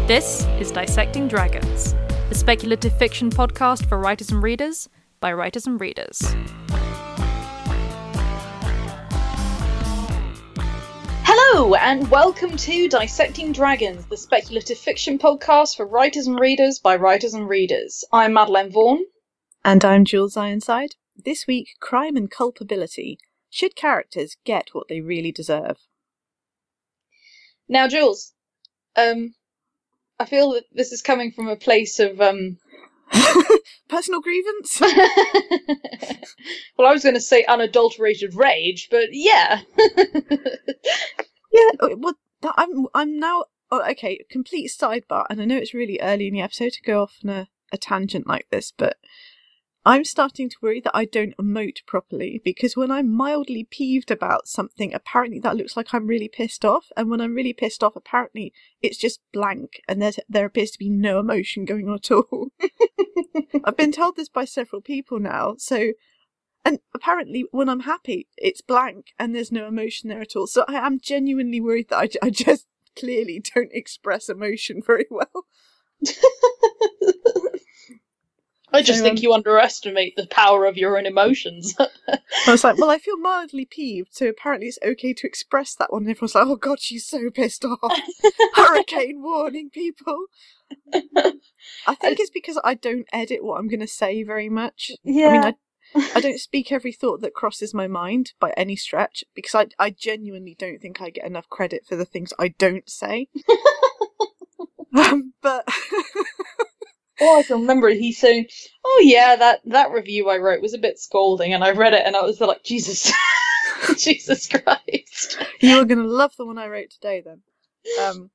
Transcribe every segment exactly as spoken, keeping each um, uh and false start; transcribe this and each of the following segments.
This is Dissecting Dragons, a speculative fiction podcast for writers and readers, by writers and readers. Hello, and welcome to Dissecting Dragons, the speculative fiction podcast for writers and readers, by writers and readers. I'm Madeleine Vaughan. And I'm Jules Ironside. This week, crime and culpability. Should characters get what they really deserve? Now, Jules, um... I feel that this is coming from a place of, um... personal grievance? Well, I was going to say unadulterated rage, but yeah. yeah, well, I'm, I'm now... Oh, okay, complete sidebar, and I know it's really early in the episode to go off on a, a tangent like this, but I'm starting to worry that I don't emote properly, because when I'm mildly peeved about something, apparently that looks like I'm really pissed off, and when I'm really pissed off, apparently it's just blank, and there, there appears to be no emotion going on at all. I've been told this by several people now, so... And apparently when I'm happy, it's blank, and there's no emotion there at all, so I am genuinely worried that I, I just clearly don't express emotion very well. I just so, think um, you underestimate the power of your own emotions. I was like, well, I feel mildly peeved, so apparently it's okay to express that one. And everyone's like, oh god, she's so pissed off. Hurricane warning, people. I think it's because I don't edit what I'm going to say very much. Yeah. I mean, I, I don't speak every thought that crosses my mind by any stretch, because I, I genuinely don't think I get enough credit for the things I don't say. um, but... All I can remember is he saying, oh yeah, that, that review I wrote was a bit scolding, and I read it and I was like, Jesus, Jesus Christ. You are going to love the one I wrote today then. Um,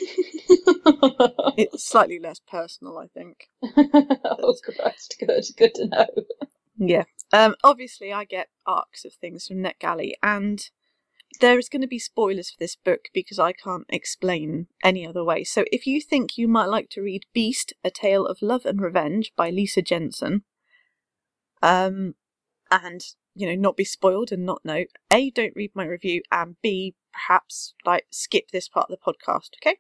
it's slightly less personal, I think. Oh Christ, good, good to know. Yeah. Um, obviously I get arcs of things from NetGalley, and there is going to be spoilers for this book because I can't explain any other way. So if you think you might like to read Beast, A Tale of Love and Revenge by Lisa Jensen, um, and, you know, not be spoiled and not know, A, don't read my review, and B, perhaps, like, skip this part of the podcast, okay?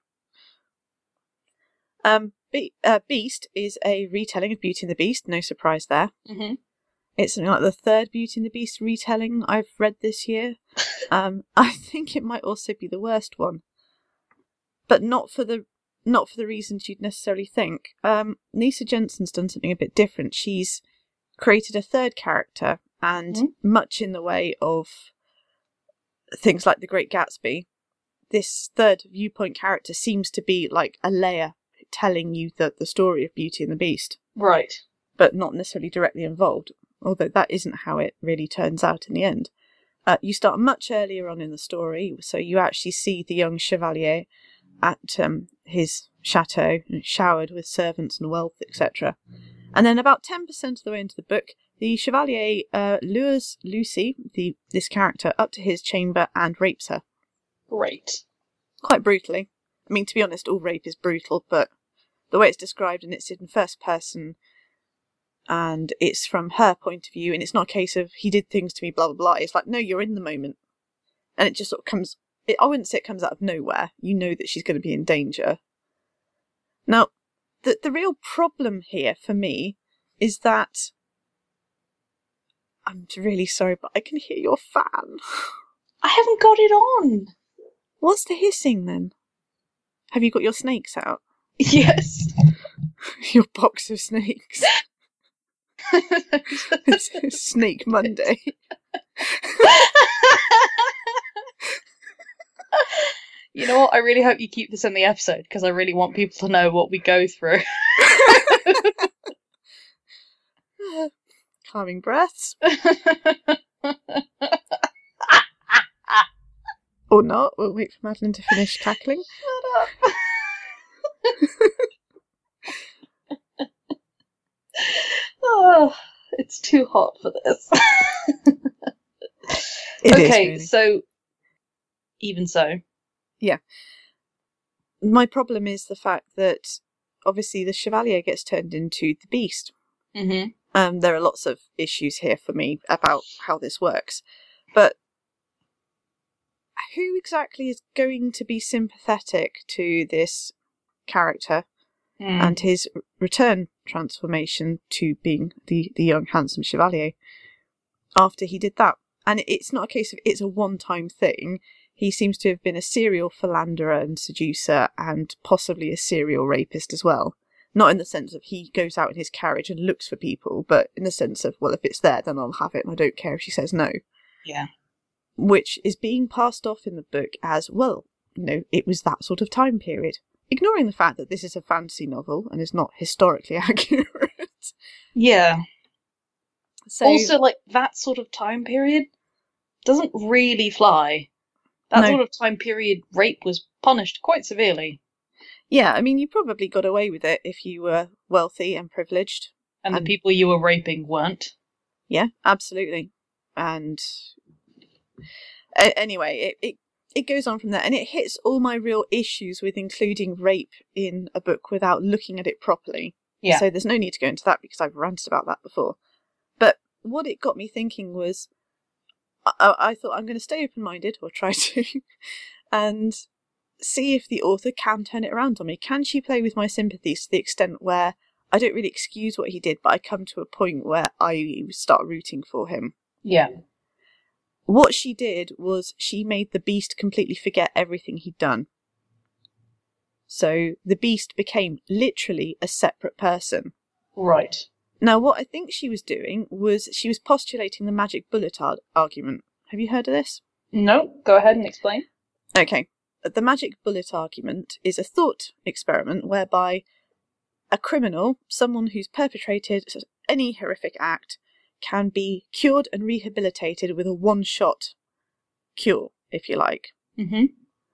Um, Be- uh, Beast is a retelling of Beauty and the Beast, no surprise there. Mm-hmm. It's something like the third Beauty and the Beast retelling I've read this year. Um, I think it might also be the worst one, but not for the not for the reasons you'd necessarily think. Um, Lisa Jensen's done something a bit different. She's created a third character, and mm-hmm. much in the way of things like The Great Gatsby, this third viewpoint character seems to be like a layer telling you the the story of Beauty and the Beast, right? But not necessarily directly involved. Although that isn't how it really turns out in the end. Uh, you start much earlier on in the story, so you actually see the young Chevalier at um, his chateau, showered with servants and wealth, et cetera. And then about ten percent of the way into the book, the Chevalier uh, lures Lucy, the this character, up to his chamber and rapes her. Great. Quite brutally. I mean, to be honest, all rape is brutal, but the way it's described, and it's in first person, and it's from her point of view, and it's not a case of he did things to me, blah blah blah. It's like, no, you're in the moment, and it just sort of comes. It, I wouldn't say it comes out of nowhere. You know that she's going to be in danger. Now, the the real problem here for me is that I'm really sorry, but I can hear your fan. I haven't got it on. What's the hissing then? Have you got your snakes out? Yes. Your box of snakes. It's Snake Monday. You know what? I really hope you keep this in the episode, because I really want people to know what we go through. Calming breaths. Or not. We'll wait for Madeleine to finish cackling. Shut up. Oh, it's too hot for this. It okay, is, really. So even so. Yeah. My problem is the fact that obviously the Chevalier gets turned into the Beast. Mm-hmm. Um, there are lots of issues here for me about how this works. But who exactly is going to be sympathetic to this character Mm. and his return transformation to being the, the young handsome chevalier after he did that. And it's not a case of it's a one-time thing. He seems to have been a serial philanderer and seducer and possibly a serial rapist as well. Not in the sense of he goes out in his carriage and looks for people, but in the sense of, well, if it's there, then I'll have it and I don't care if she says no. Yeah. Which is being passed off in the book as, well, you know, it was that sort of time period. Ignoring the fact that this is a fantasy novel and is not historically accurate. Yeah. So, also, like, that sort of time period doesn't really fly. That No. sort of time period, rape was punished quite severely. yeah, I mean, you probably got away with it if you were wealthy and privileged. And, And- the people you were raping weren't. Yeah, absolutely. And a- anyway, it, it, it goes on from there, and it hits all my real issues with including rape in a book without looking at it properly. Yeah. So there's no need to go into that because I've ranted about that before. But what it got me thinking was, I, I thought I'm going to stay open-minded, or try to, and see if the author can turn it around on me. Can she play with my sympathies to the extent where I don't really excuse what he did, but I come to a point where I start rooting for him? Yeah. What she did was she made the Beast completely forget everything he'd done. So the Beast became literally a separate person. Right. Now, what I think she was doing was she was postulating the magic bullet ar- argument. Have you heard of this? No, go ahead and explain. Okay. The magic bullet argument is a thought experiment whereby a criminal, someone who's perpetrated any horrific act, can be cured and rehabilitated with a one-shot cure, if you like. Mm-hmm.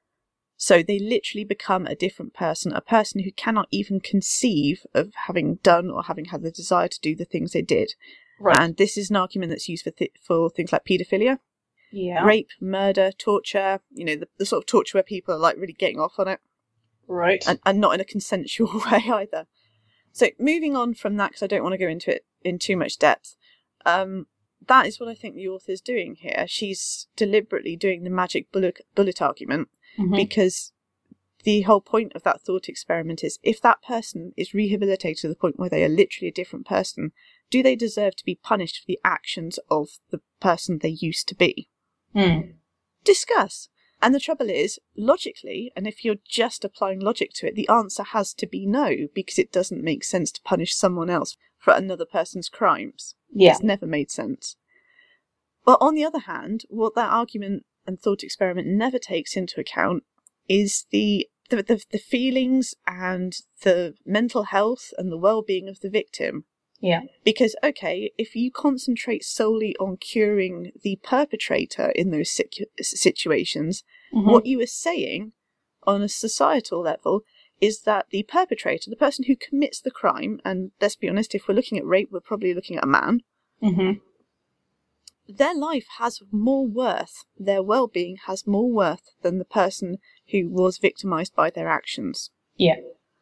So they literally become a different person, a person who cannot even conceive of having done or having had the desire to do the things they did. Right. And this is an argument that's used for th- for things like paedophilia, yeah. rape, murder, torture, you know, the, the sort of torture where people are like really getting off on it, Right. and, and not in a consensual way either. So moving on from that, because I don't want to go into it in too much depth, um, that is what I think the author's doing here. She's deliberately doing the magic bullet, bullet argument, Mhm. because the whole point of that thought experiment is, if that person is rehabilitated to the point where they are literally a different person, do they deserve to be punished for the actions of the person they used to be? Hmm. Discuss. And the trouble is, logically, and if you're just applying logic to it, the answer has to be no, because it doesn't make sense to punish someone else for another person's crimes. Yeah. It's never made sense. But on the other hand, what that argument and thought experiment never takes into account is the the, the, the feelings and the mental health and the well-being of the victim. Yeah. Because, okay, if you concentrate solely on curing the perpetrator in those situ- situations, Mhm. what you are saying on a societal level is that the perpetrator, the person who commits the crime, and let's be honest, if we're looking at rape, we're probably looking at a man, Mhm. their life has more worth, their well-being has more worth than the person who was victimized by their actions. Yeah.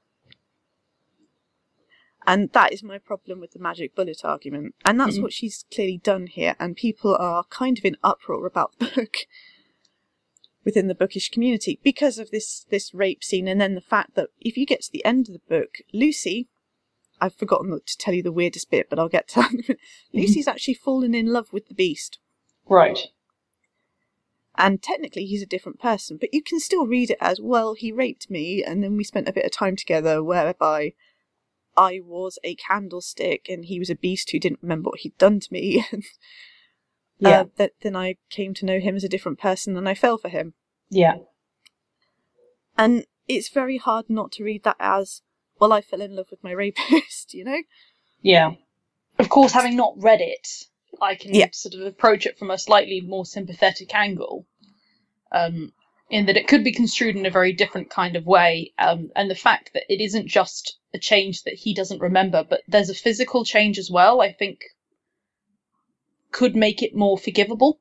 And that is my problem with the magic bullet argument. And that's Mhm. what she's clearly done here. And people are kind of in uproar about the book within the bookish community because of this, this rape scene. And then the fact that if you get to the end of the book, Lucy, I've forgotten to tell you the weirdest bit, but I'll get to that. Lucy's actually fallen in love with the Beast. Right. And technically he's a different person, but you can still read it as, well, he raped me, and then we spent a bit of time together whereby I was a candlestick and he was a beast who didn't remember what he'd done to me. And Yeah. uh, that then I came to know him as a different person and I fell for him. Yeah. And it's very hard not to read that as, well, I fell in love with my rapist, you know? Yeah. Of course, having not read it, I can Yeah. sort of approach it from a slightly more sympathetic angle. Um, in that it could be construed in a very different kind of way. Um, and the fact that it isn't just a change that he doesn't remember, but there's a physical change as well, I think could make it more forgivable.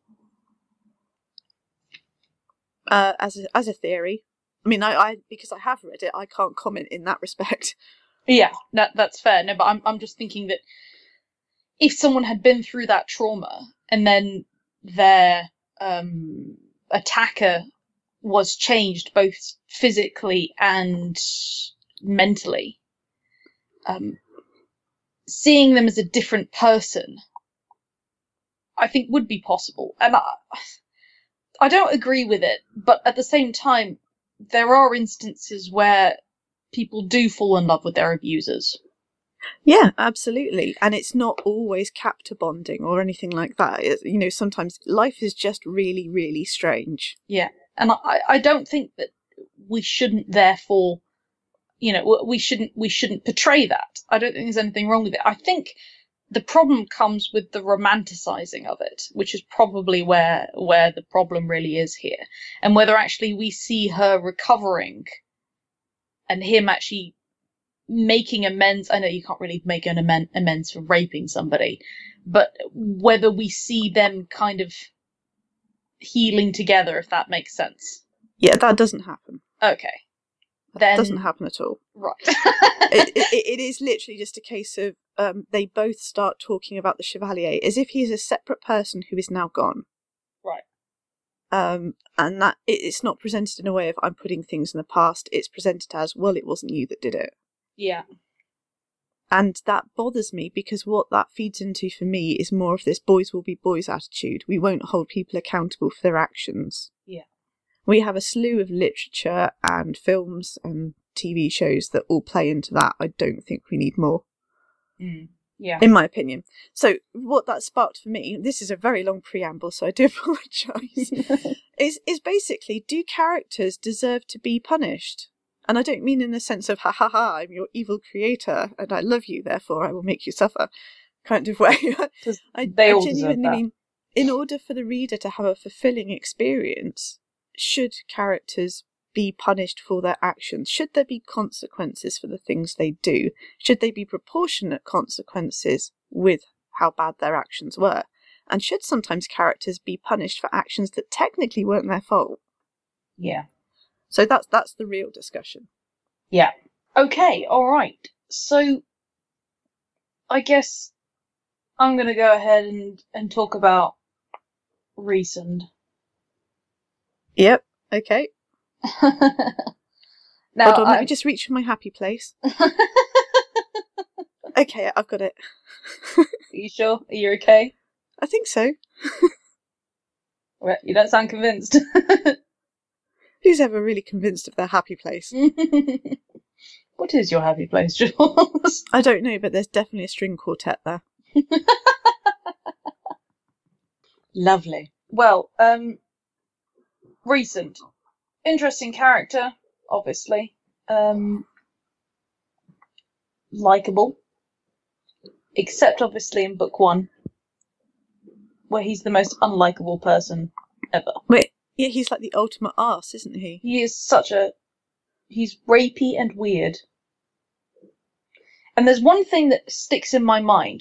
Uh, as a, as a theory. I mean, I, I because I have read it, I can't comment in that respect. Yeah, that that's fair. No, but I'm I'm just thinking that if someone had been through that trauma and then their um, attacker was changed both physically and mentally, um, seeing them as a different person, I think would be possible. And I, I don't agree with it, but at the same time, there are instances where people do fall in love with their abusers. Yeah, absolutely. And it's not always captor bonding or anything like that. It, you know, sometimes life is just really, really strange. Yeah. And I, I don't think that we shouldn't therefore, you know, we shouldn't, we shouldn't portray that. I don't think there's anything wrong with it. I think the problem comes with the romanticizing of it, which is probably where, where the problem really is here. And whether actually we see her recovering and him actually making amends. I know you can't really make an amen- amends for raping somebody, but whether we see them kind of healing together, if that makes sense. Yeah, that doesn't happen. Okay. That then doesn't happen at all. Right. it, it, it is literally just a case of um, they both start talking about the Chevalier as if he's a separate person who is now gone. Right. Um, and that it, it's not presented in a way of I'm putting things in the past. It's presented as, well, it wasn't you that did it. Yeah. And that bothers me because what that feeds into for me is more of this boys will be boys attitude. We won't hold people accountable for their actions. Yeah. We have a slew of literature and films and T V shows that all play into that. I don't think we need more. Mm. Yeah. In my opinion. So what that sparked for me, this is a very long preamble, so I do apologise, is, is basically, do characters deserve to be punished? And I don't mean in the sense of, ha ha ha, I'm your evil creator and I love you, therefore I will make you suffer kind of way. I, they I all genuinely that. mean, in order for the reader to have a fulfilling experience, should characters be punished for their actions? Should there be consequences for the things they do? Should they be proportionate consequences with how bad their actions were? And should sometimes characters be punished for actions that technically weren't their fault? Yeah. So that's that's the real discussion. Yeah. Okay, alright. So, I guess I'm going to go ahead and, and talk about Rhysand. Yep, okay. Now, Hold on, let I'm... me just reach for my happy place. Okay, I've got it. Are you sure? Are you okay? I think so. Well, you don't sound convinced. Who's ever really convinced of their happy place? What is your happy place, Jules? I don't know, but there's definitely a string quartet there. Lovely. Well, um, Rhysand. Interesting character, obviously. Um, likeable. Except, obviously, in book one, where he's the most unlikable person ever. Wait, yeah, he's like the ultimate arse, isn't he? He is such a... He's rapey and weird. And there's one thing that sticks in my mind,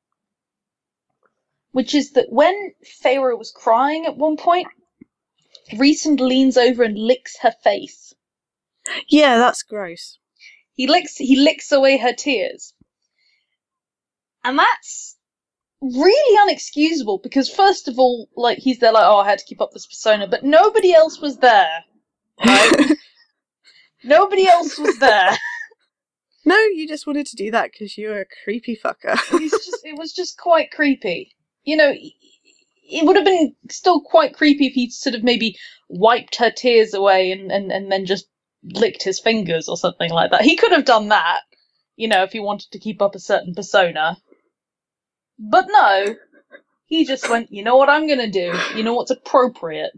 which is that when Feyre was crying at one point, Rhysand leans over and licks her face. Yeah, that's gross. He licks he licks away her tears. And that's really unexcusable because first of all, like, he's there like, oh, I had to keep up this persona, but nobody else was there. Right? Nobody else was there. No, you just wanted to do that because you're a creepy fucker. He's just, it was just quite creepy. You know, it would have been still quite creepy if he'd sort of maybe wiped her tears away and, and, and then just licked his fingers or something like that. He could have done that, you know, if he wanted to keep up a certain persona. But no, he just went, you know what I'm going to do? You know what's appropriate?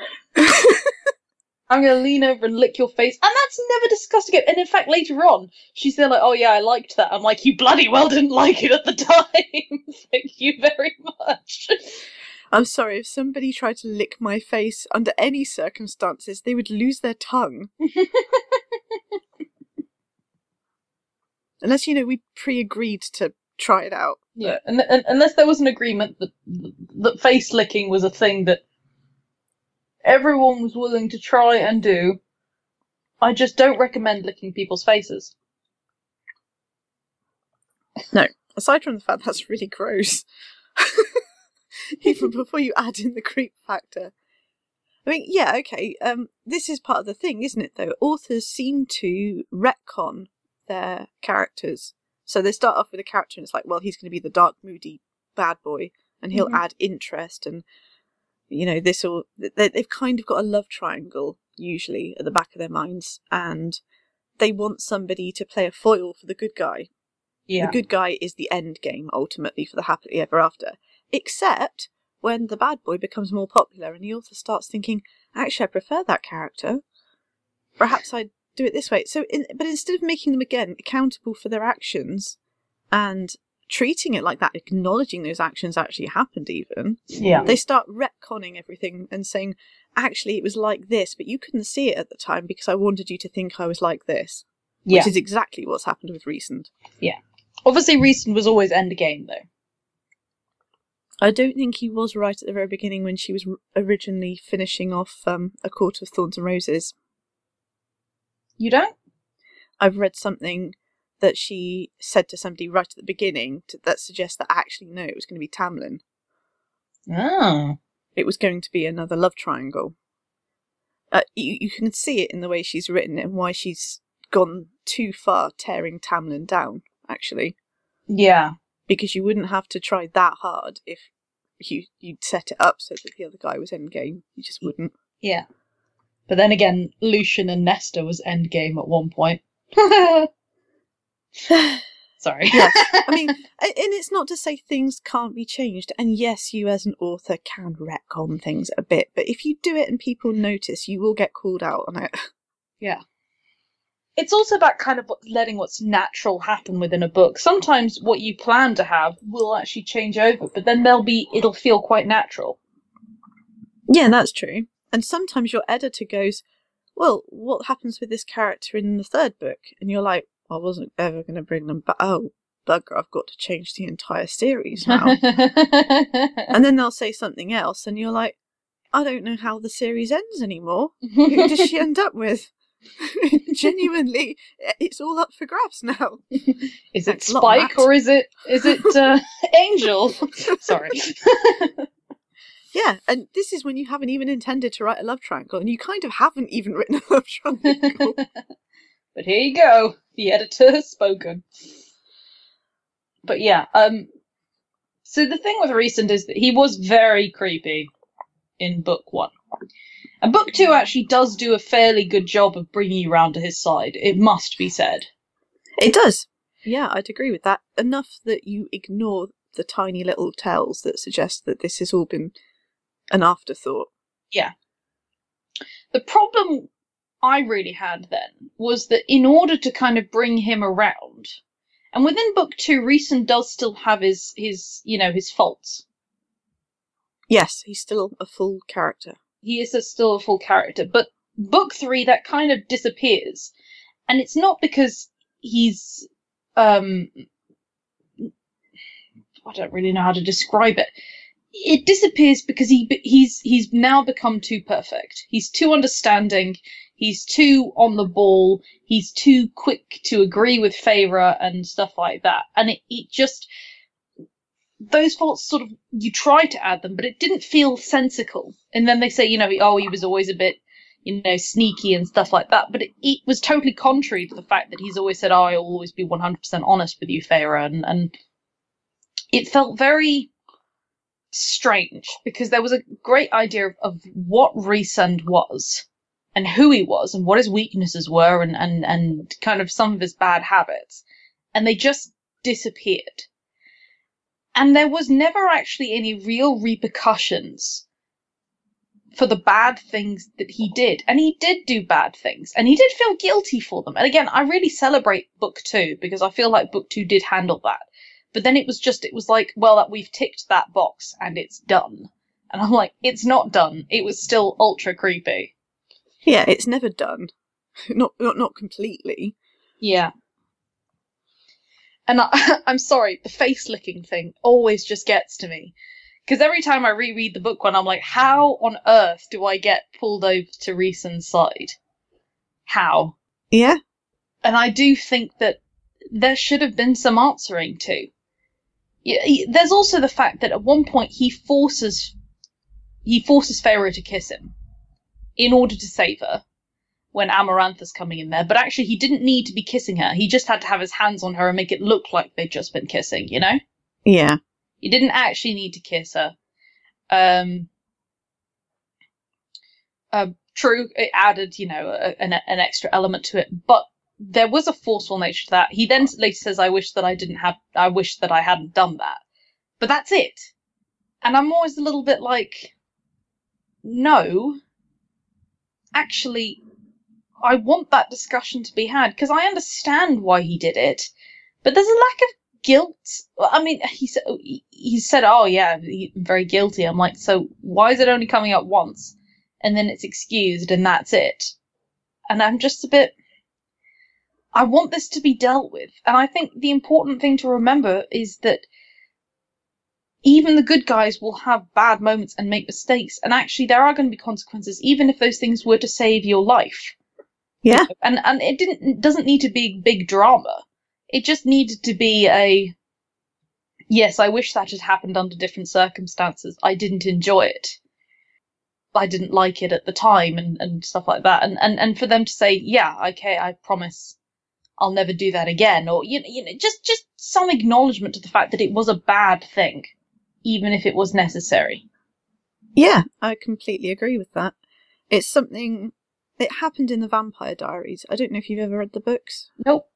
I'm going to lean over and lick your face. And that's never discussed again. And in fact, later on, she's there like, oh yeah, I liked that. I'm like, you bloody well didn't like it at the time. Thank you very much. I'm sorry, if somebody tried to lick my face under any circumstances, they would lose their tongue. Unless, you know, we pre-agreed to try it out. Yeah, and, and, unless there was an agreement that, that face licking was a thing that everyone was willing to try and do. I just don't recommend licking people's faces. No, aside from the fact that's really gross. Even before you add in the creep factor. I mean, yeah, okay, um, this is part of the thing, isn't it, though? Authors seem to retcon their characters. So they start off with a character and it's like, well, he's going to be the dark, moody bad boy, and he'll Mhm. add interest, and you know, this all they, they've kind of got a love triangle usually at the back of their minds, and they want somebody to play a foil for the good guy. Yeah. The good guy is the end game ultimately for the happily ever after, except when the bad boy becomes more popular and the author starts thinking, actually, I prefer that character. Perhaps I'd do it this way. So, in, but instead of making them again accountable for their actions and treating it like that, acknowledging those actions actually happened even, Yeah. they start retconning everything and saying, actually, it was like this, but you couldn't see it at the time because I wanted you to think I was like this. Yeah. Which is exactly what's happened with Rhysand. Yeah. Obviously, Rhysand was always endgame, though. I don't think he was right at the very beginning when she was originally finishing off um, A Court of Thorns and Roses. You don't? I've read something that she said to somebody right at the beginning to, that suggests that actually, no, it was going to be Tamlin. Oh. It was going to be another love triangle. Uh, you, you can see it in the way she's written it and why she's gone too far tearing Tamlin down, actually. Yeah. Because you wouldn't have to try that hard if you, you'd set it up so that the other guy was endgame. You just wouldn't. Yeah. But then again, Lucian and Nesta was endgame at one point. Sorry. Yes. I mean, and it's not to say things can't be changed. And yes, you as an author can retcon things a bit. But if you do it and people notice, you will get called out on it. Yeah. It's also about kind of letting what's natural happen within a book. Sometimes what you plan to have will actually change over, but then there'll be, it'll feel quite natural. Yeah, that's true. And sometimes your editor goes, well, what happens with this character in the third book? And you're like, I wasn't ever going to bring them back. Oh, bugger, I've got to change the entire series now. And then they'll say something else, and you're like, I don't know how the series ends anymore. Who does she end up with? Genuinely, it's all up for grabs now. Is it Thanks a lot, Spike Matt. or is it is it uh, Angel? Sorry. Yeah, and this is when you haven't even intended to write a love triangle, and you kind of haven't even written a love triangle. But here you go. The editor has spoken. But yeah, um, so the thing with Rhysand is that he was very creepy in book one. And book two actually does do a fairly good job of bringing you round to his side, it must be said. It does. Yeah, I'd agree with that. Enough that you ignore the tiny little tells that suggest that this has all been an afterthought. Yeah. The problem I really had then was that in order to kind of bring him around, and within book two, Rhysand does still have his, his, you know, his faults. Yes, he's still a full character. He is a, still a full character, but book three, that kind of disappears. And it's not because he's, um, I don't really know how to describe it. It disappears because he he's he's now become too perfect. He's too understanding. He's too on the ball. He's too quick to agree with Feyre and stuff like that. And it, it just, those faults sort of, you try to add them, but it didn't feel sensical. And then they say, you know, oh, he was always a bit, you know, sneaky and stuff like that. But it, it was totally contrary to the fact that he's always said, oh, I'll always be one hundred percent honest with you, Feyre. And, and it felt very strange because there was a great idea of, of what Rhysand was and who he was and what his weaknesses were and, and, and kind of some of his bad habits. And they just disappeared. And there was never actually any real repercussions for the bad things that he did. And he did do bad things. And he did feel guilty for them. And again, I really celebrate book two because I feel like book two did handle that. But then it was just, it was like, well, we've ticked that box and it's done. And I'm like, it's not done. It was still ultra creepy. Yeah, it's never done. not, not not completely. Yeah. And I, I'm sorry, the face licking thing always just gets to me. Because every time I reread the book one, I'm like, how on earth do I get pulled over to Rhysand's side? How? Yeah. And I do think that there should have been some answering to. Yeah, there's also the fact that at one point he forces he forces Feyre to kiss him in order to save her, when Amarantha's coming in there, but actually he didn't need to be kissing her. He just had to have his hands on her and make it look like they'd just been kissing, you know? Yeah. He didn't actually need to kiss her. Um, uh, true, it added, you know, a, an, an extra element to it, but there was a forceful nature to that. He then later says, I wish that I didn't have, I wish that I hadn't done that. But that's it. And I'm always a little bit like, no, actually, I want that discussion to be had, because I understand why he did it, but there's a lack of guilt. I mean, he said, he said, oh yeah, he's very guilty. I'm like, so why is it only coming up once? And then it's excused and that's it. And I'm just a bit, I want this to be dealt with. And I think the important thing to remember is that even the good guys will have bad moments and make mistakes. And actually there are going to be consequences, even if those things were to save your life. Yeah. You know? And and it didn't it doesn't need to be big drama. It just needed to be a, yes, I wish that had happened under different circumstances. I didn't enjoy it. I didn't like it at the time and, and stuff like that. And, and and for them to say, yeah, okay, I promise I'll never do that again. Or, you know, you know, just, just some acknowledgement to the fact that it was a bad thing, even if it was necessary. Yeah, I completely agree with that. It's something, it happened in the Vampire Diaries. I don't know if you've ever read the books. Nope.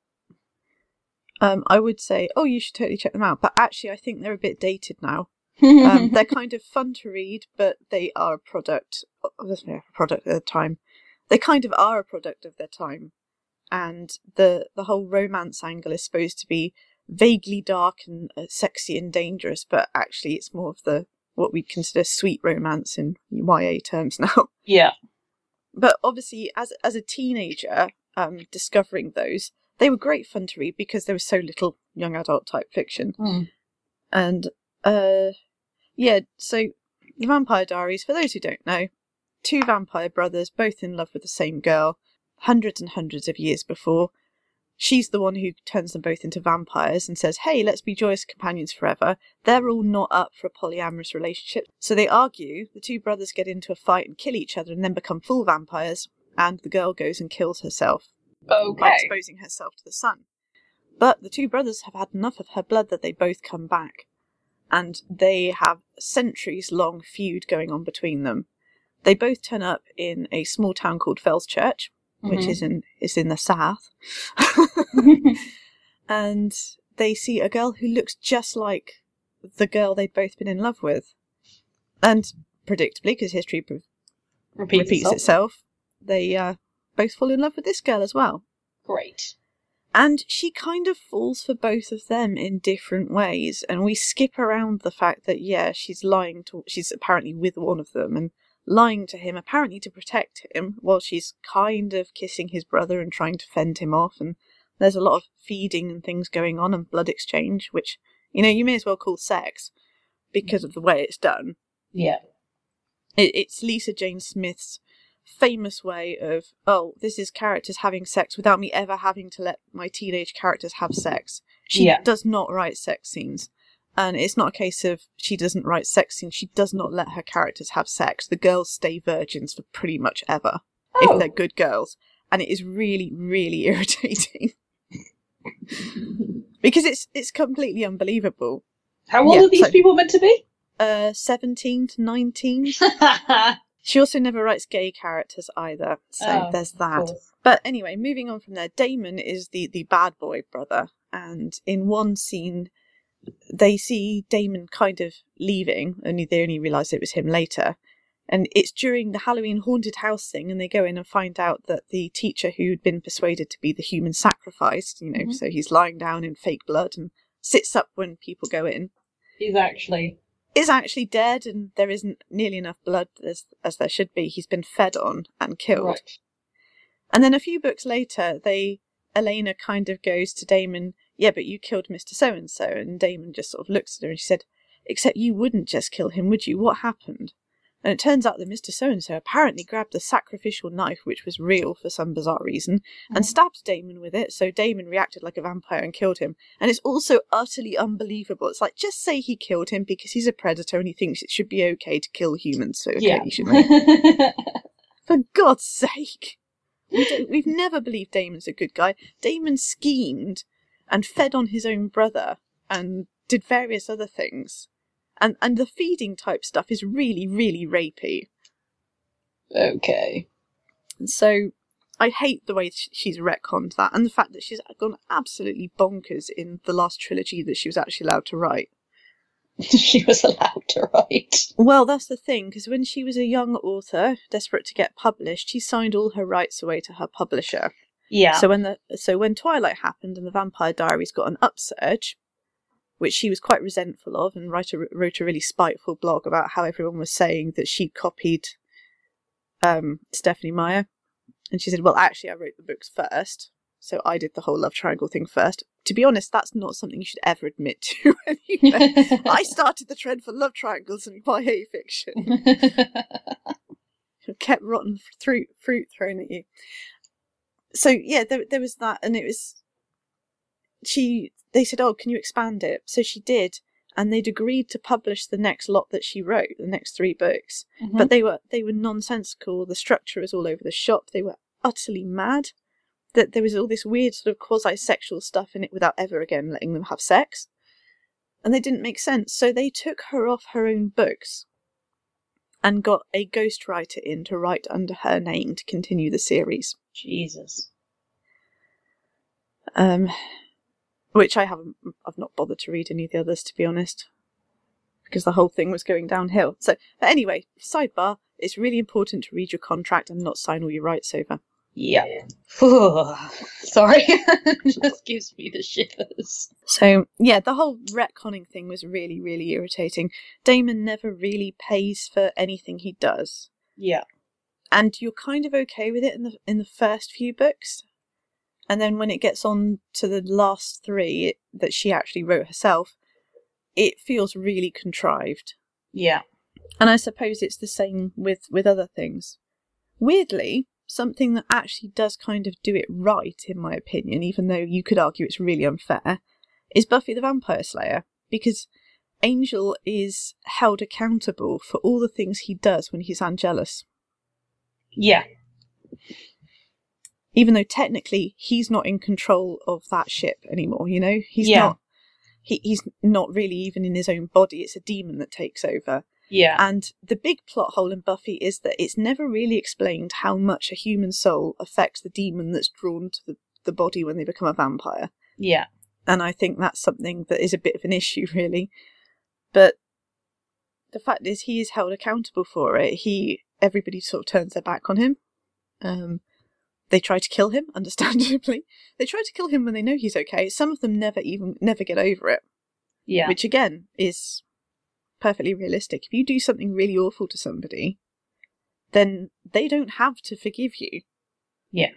Um, I would say, oh, you should totally check them out. But actually, I think they're a bit dated now. um, they're kind of fun to read, but they are a product, of, a product of their time. They kind of are a product of their time. And the the whole romance angle is supposed to be vaguely dark and uh, sexy and dangerous, but actually it's more of the what we'd consider sweet romance in Y A terms now. Yeah. But obviously, as as a teenager, um, discovering those, they were great fun to read because there was so little young adult type fiction. Mm. And uh, yeah, so the Vampire Diaries, for those who don't know, two vampire brothers, both in love with the same girl, hundreds and hundreds of years before. She's the one who turns them both into vampires and says, hey, let's be joyous companions forever. They're all not up for a polyamorous relationship. So they argue, the two brothers get into a fight and kill each other and then become full vampires, and the girl goes and kills herself. Okay. By exposing herself to the sun. But the two brothers have had enough of her blood that they both come back. And they have centuries-long feud going on between them. They both turn up in a small town called Felschurch, which mm-hmm. is in is in the south. And they see a girl who looks just like the girl they'd both been in love with. And predictably, because history pre- repeats, repeats itself. itself, they uh, both fall in love with this girl as well. Great. And she kind of falls for both of them in different ways. And we skip around the fact that, yeah, she's lying to, she's apparently with one of them and lying to him, apparently to protect him, while she's kind of kissing his brother and trying to fend him off. And there's a lot of feeding and things going on and blood exchange, which, you know, you may as well call sex because of the way it's done. Yeah. It, it's Lisa Jane Smith's famous way of, oh, this is characters having sex without me ever having to let my teenage characters have sex. She yeah. does not write sex scenes. And it's not a case of she doesn't write sex scenes, she does not let her characters have sex. The girls stay virgins for pretty much ever, oh. if they're good girls. And it is really, really irritating. Because it's it's completely unbelievable. How old yeah, are these so, people meant to be? Uh, seventeen to nineteen. She also never writes gay characters either, so oh, there's that. But anyway, moving on from there, Damon is the, the bad boy brother, and in one scene, they see Damon kind of leaving, only they only realise it was him later, and it's during the Halloween haunted house thing, and they go in and find out that the teacher who'd been persuaded to be the human sacrificed, you know, mm-hmm. so he's lying down in fake blood and sits up when people go in. He's actually... is actually dead, and there isn't nearly enough blood as as there should be. He's been fed on and killed. Right. And then a few books later, they Elena kind of goes to Damon, yeah, but you killed Mister So-and-so, and Damon just sort of looks at her and she said, except you wouldn't just kill him, would you? What happened? And it turns out that Mister So-and-so apparently grabbed the sacrificial knife, which was real for some bizarre reason, mm-hmm. and stabbed Damon with it, so Damon reacted like a vampire and killed him. And it's also utterly unbelievable. It's like, just say he killed him because he's a predator and he thinks it should be okay to kill humans, so okay, yeah. shouldn't we? For God's sake! We don't, we've never believed Damon's a good guy. Damon schemed and fed on his own brother and did various other things. And and the feeding type stuff is really, really rapey. Okay. And so I hate the way she's retconned that, and the fact that she's gone absolutely bonkers in the last trilogy that she was actually allowed to write. She was allowed to write. Well, that's the thing, because when she was a young author, desperate to get published, she signed all her rights away to her publisher. Yeah. So when the so when Twilight happened and the Vampire Diaries got an upsurge, which she was quite resentful of, and write a, wrote a really spiteful blog about how everyone was saying that she'd copied um, Stephenie Meyer. And she said, well, actually, I wrote the books first, so I did the whole love triangle thing first. To be honest, that's not something you should ever admit to anyone. I started the trend for love triangles and Y A fiction. Kept rotten fruit, fruit thrown at you. So, yeah, there, there was that, and it was... she. They said, oh, can you expand it? So she did, and they'd agreed to publish the next lot that she wrote, the next three books. Mm-hmm. But they were they were nonsensical. The structure was all over the shop. They were utterly mad. That there was all this weird sort of quasi-sexual stuff in it without ever again letting them have sex. And they didn't make sense. So they took her off her own books and got a ghostwriter in to write under her name to continue the series. Jesus. Um... Which I haven't, I've not bothered to read any of the others, to be honest, because the whole thing was going downhill. So, but anyway, sidebar, it's really important to read your contract and not sign all your rights over. Yeah. Sorry. It just gives me the shivers. So, yeah, the whole retconning thing was really, really irritating. Damon never really pays for anything he does. Yeah. And you're kind of okay with it in the in the first few books. And then when it gets on to the last three it, that she actually wrote herself, it feels really contrived. Yeah. And I suppose it's the same with, with other things. Weirdly, something that actually does kind of do it right, in my opinion, even though you could argue it's really unfair, is Buffy the Vampire Slayer. Because Angel is held accountable for all the things he does when he's Angelus. Yeah. Even though technically he's not in control of that ship anymore, you know? He's yeah. not he, he's not really even in his own body, it's a demon that takes over. Yeah. And the big plot hole in Buffy is that it's never really explained how much a human soul affects the demon that's drawn to the, the body when they become a vampire. Yeah. And I think that's something that is a bit of an issue, really. But the fact is he is held accountable for it. He everybody sort of turns their back on him. Um They try to kill him, understandably. They try to kill him when they know he's okay. Some of them never even never get over it. Yeah. Which again is perfectly realistic. If you do something really awful to somebody, then they don't have to forgive you. Yeah.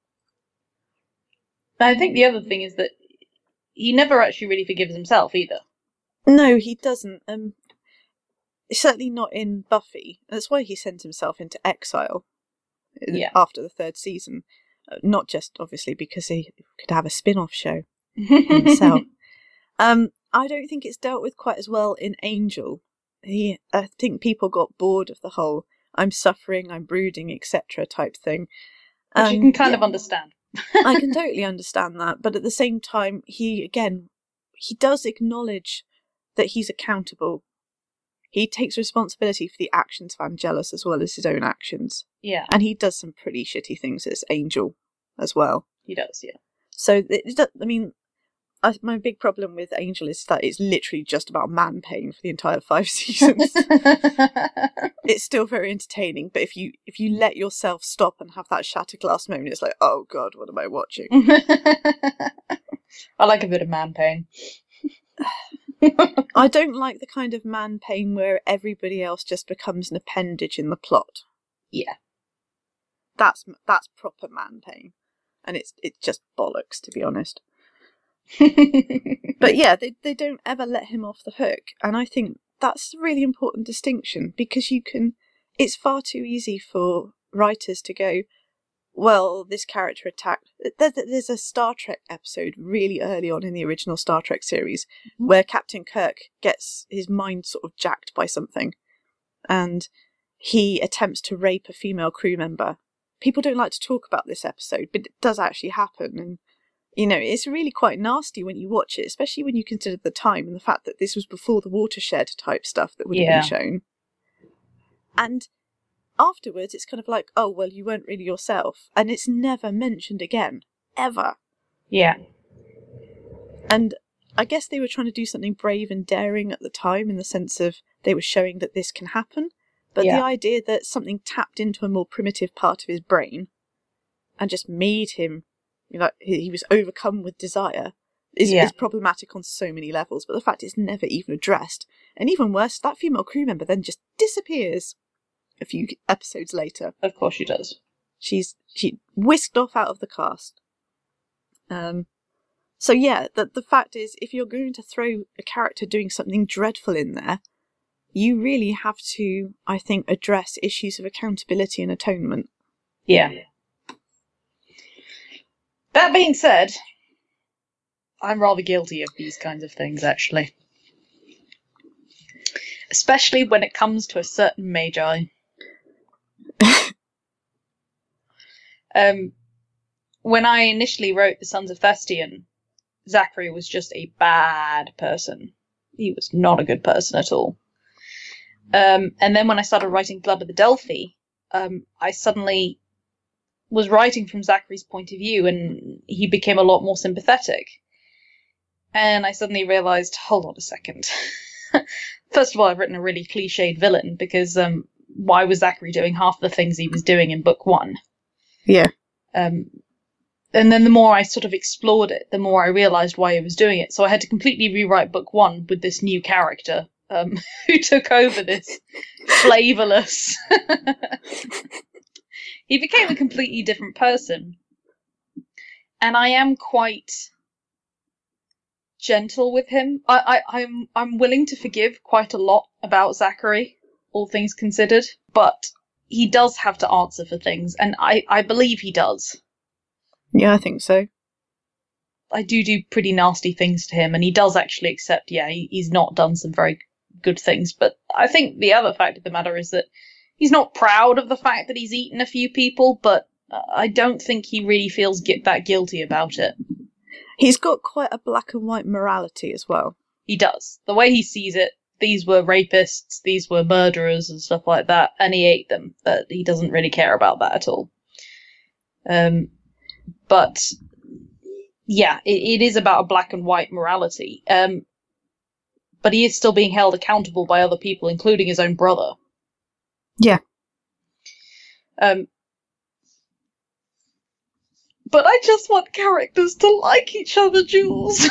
But I think the other thing is that he never actually really forgives himself either. No, he doesn't. Um, certainly not in Buffy. That's why he sent himself into exile. Yeah. After the third season. Uh, not just, obviously, because he could have a spin-off show himself. um, I don't think it's dealt with quite as well in Angel. He, I think people got bored of the whole I'm suffering, I'm brooding, et cetera type thing. Which um, you can kind yeah, of understand. I can totally understand that, but at the same time, he, again, he does acknowledge that he's accountable. He takes responsibility for the actions of Angelus as well as his own actions. Yeah. And he does some pretty shitty things as Angel as well. He does, yeah. So, it, it, I mean, I, my big problem with Angel is that it's literally just about man pain for the entire five seasons. It's still very entertaining, but if you if you let yourself stop and have that Shatterglass moment, it's like, oh god, what am I watching? I like a bit of man pain. I don't like the kind of man pain where everybody else just becomes an appendage in the plot. Yeah. That's that's proper man pain. And it's it's just bollocks, to be honest. But yeah, they they don't ever let him off the hook. And I think that's a really important distinction, because you can... It's far too easy for writers to go, well, this character attacked... There, there's a Star Trek episode really early on in the original Star Trek series mm-hmm. where Captain Kirk gets his mind sort of jacked by something. And he attempts to rape a female crew member people don't like to talk about this episode, but it does actually happen. And, you know, it's really quite nasty when you watch it, especially when you consider the time and the fact that this was before the watershed type stuff that would have Yeah. been shown. And afterwards, it's kind of like, oh, well, you weren't really yourself. And it's never mentioned again. Ever. Yeah. And I guess they were trying to do something brave and daring at the time, in the sense of they were showing that this can happen. But Yeah. the idea that something tapped into a more primitive part of his brain and just made him, you know, he he was overcome with desire is, Yeah. is problematic on so many levels. But the fact it's never even addressed. And even worse, that female crew member then just disappears a few episodes later. Of course she does. She's she whisked off out of the cast. Um, so yeah, the the fact is, if you're going to throw a character doing something dreadful in there, you really have to, I think, address issues of accountability and atonement. Yeah. That being said, I'm rather guilty of these kinds of things, actually. Especially when it comes to a certain magi. um, when I initially wrote The Sons of Thestian, Zachary was just a bad person. He was not a good person at all. Um, and then when I started writing Blood of the Delphi, um, I suddenly was writing from Zachary's point of view, and he became a lot more sympathetic. And I suddenly realised, hold on a second. First of all, I've written a really cliched villain, because um, why was Zachary doing half the things he was doing in book one? Yeah. Um, and then the more I sort of explored it, the more I realised why he was doing it. So I had to completely rewrite book one with this new character um, who took over this flavourless. He became a completely different person. And I am quite gentle with him. I, I, I'm I'm willing to forgive quite a lot about Zachary, all things considered, but he does have to answer for things, and I, I believe he does. Yeah, I think so. I do do pretty nasty things to him, and he does actually accept, yeah, he, he's not done some very good things, but I think the other fact of the matter is that he's not proud of the fact that he's eaten a few people, but I don't think he really feels get that guilty about it. He's got quite a black and white morality as well. He does. The way he sees it, these were rapists, these were murderers and stuff like that, and he ate them. But he doesn't really care about that at all. Um, but, yeah, it, it is about a black and white morality. Um, but he is still being held accountable by other people, including his own brother. Yeah. Um, but I just want characters to like each other, Jules.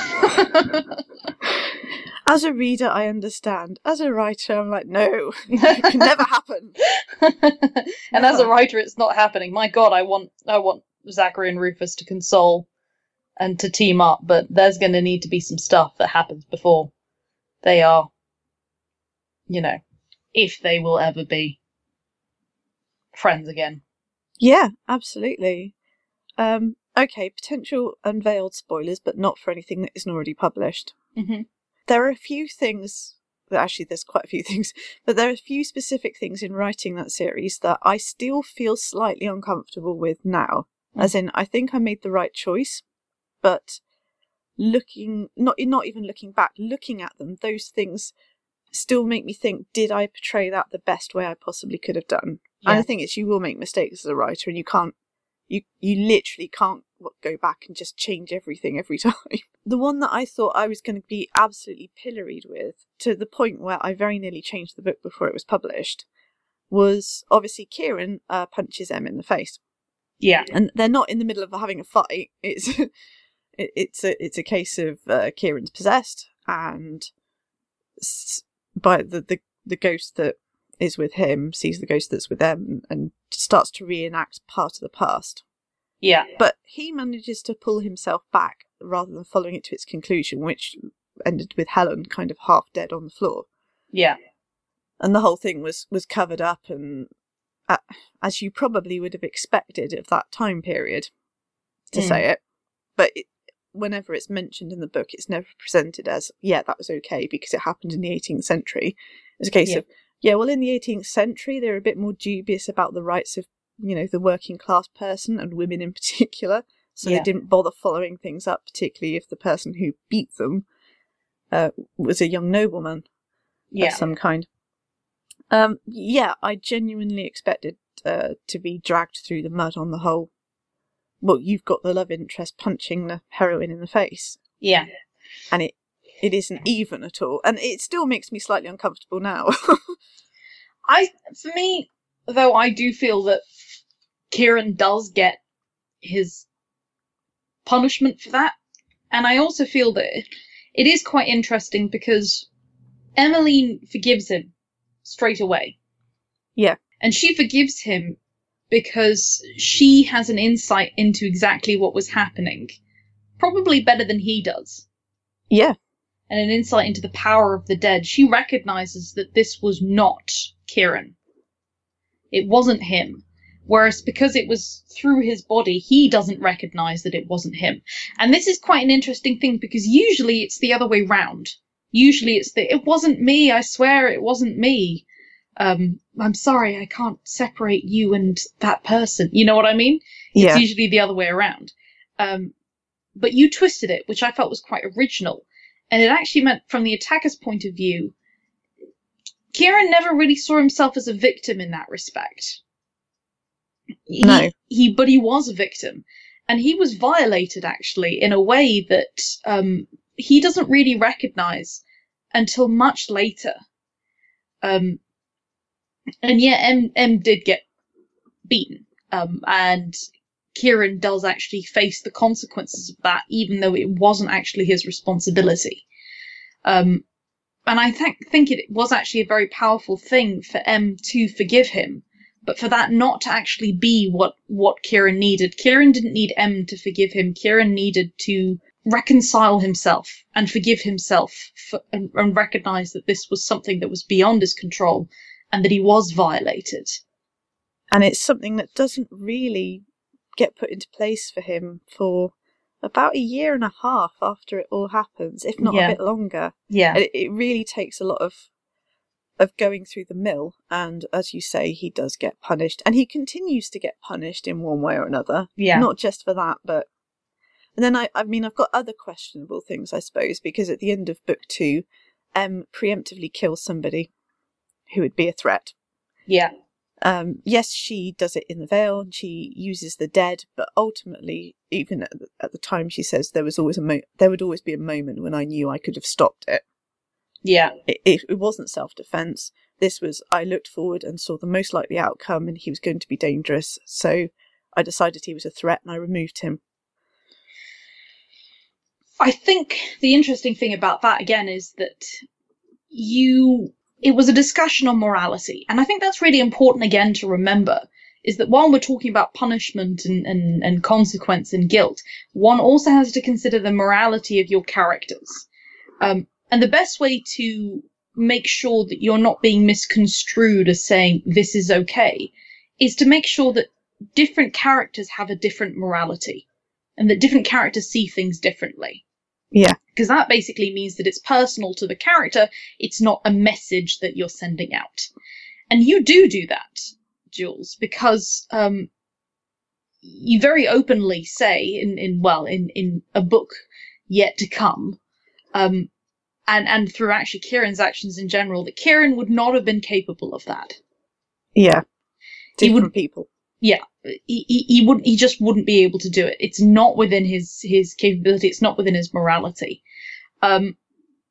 As a reader, I understand. As a writer, I'm like, no, it can never happen. And Never. as a writer, it's not happening. My God, I want, I want Zachary and Rufus to console and to team up, but there's going to need to be some stuff that happens before they are, you know, if they will ever be friends again. Yeah, absolutely. Um, okay, potential unveiled spoilers, but not for anything that isn't already published. Mm-hmm. There are a few things, well, actually there's quite a few things, but there are a few specific things in writing that series that I still feel slightly uncomfortable with now. Mm. As in, I think I made the right choice, but looking, not not even looking back, looking at them, those things still make me think, did I portray that the best way I possibly could have done? Yeah. And the thing is, you will make mistakes as a writer, and you can't, you you literally can't go back and just change everything every time. The one that I thought I was going to be absolutely pilloried with, to the point where I very nearly changed the book before it was published, was obviously Kieran uh, punches Em in the face. Yeah. And they're not in the middle of having a fight. It's it, it's a it's a case of uh, Kieran's possessed, and s- by the, the the ghost that is with him sees the ghost that's with them and starts to reenact part of the past. Yeah. But he manages to pull himself back rather than following it to its conclusion, which ended with Helen kind of half dead on the floor. Yeah. And the whole thing was, was covered up, and uh, as you probably would have expected of that time period, to mm. say it. But it, whenever it's mentioned in the book, it's never presented as, yeah, that was okay because it happened in the eighteenth century. It's a case yeah. of, yeah, well, in the eighteenth century, they were a bit more dubious about the rights of you know, the working class person and women in particular. So Yeah. they didn't bother following things up, particularly if the person who beat them uh, was a young nobleman Yeah. of some kind. Um, yeah, I genuinely expected uh, to be dragged through the mud on the whole. Well, you've got the love interest punching the heroine in the face. Yeah. And it, it isn't even at all. And it still makes me slightly uncomfortable now. I, for me, though, I do feel that Kieran does get his punishment for that. And I also feel that it, it is quite interesting because Emmeline forgives him straight away. Yeah. And she forgives him because she has an insight into exactly what was happening, probably better than he does. Yeah. And an insight into the power of the dead. She recognizes that this was not Kieran. It wasn't him. Whereas because it was through his body, he doesn't recognize that it wasn't him. And this is quite an interesting thing because usually it's the other way round. Usually it's the, it wasn't me, I swear it wasn't me. Um, I'm sorry, I can't separate you and that person. You know what I mean? Yeah. It's usually the other way around. Um, but you twisted it, which I felt was quite original. And it actually meant, from the attacker's point of view, Kieran never really saw himself as a victim in that respect. He, No. He, but he was a victim. And he was violated, actually, in a way that um, he doesn't really recognize until much later. Um, and yeah, M, M did get beaten. Um, and Kieran does actually face the consequences of that, even though it wasn't actually his responsibility. Um, and I th- think it was actually a very powerful thing for M to forgive him, but for that not to actually be what, what Kieran needed. Kieran didn't need M to forgive him. Kieran needed to reconcile himself and forgive himself for, and, and recognize that this was something that was beyond his control and that he was violated. And it's something that doesn't really get put into place for him for about a year and a half after it all happens, if not Yeah. a bit longer. Yeah. It, it really takes a lot of of going through the mill, and as you say, he does get punished, and he continues to get punished in one way or another. Yeah. Not just for that, but and then I, I mean, I've got other questionable things, I suppose, because at the end of book two, M preemptively kills somebody who would be a threat. Yeah. Um, yes, she does it in the Vale, and she uses the dead, but ultimately, even at the, at the time, she says there was always a mo- there would always be a moment when I knew I could have stopped it. Yeah. It, it, it wasn't self-defense. This was, I looked forward and saw the most likely outcome, and he was going to be dangerous. So I decided he was a threat, and I removed him. I think the interesting thing about that, again, is that you... It was a discussion on morality. And I think that's really important, again, to remember, is that while we're talking about punishment and, and, and consequence and guilt, one also has to consider the morality of your characters. Um, and the best way to make sure that you're not being misconstrued as saying this is okay is to make sure that different characters have a different morality and that different characters see things differently. Yeah. Because that basically means that it's personal to the character. It's not a message that you're sending out. And you do do that, Jules, because um, you very openly say in, in well, in, in a book yet to come, um, and, and through actually Kieran's actions in general, that Kieran would not have been capable of that. Yeah. He Different would- people. Yeah, he, he he wouldn't. He just wouldn't be able to do it. It's not within his his capability. It's not within his morality. Um, and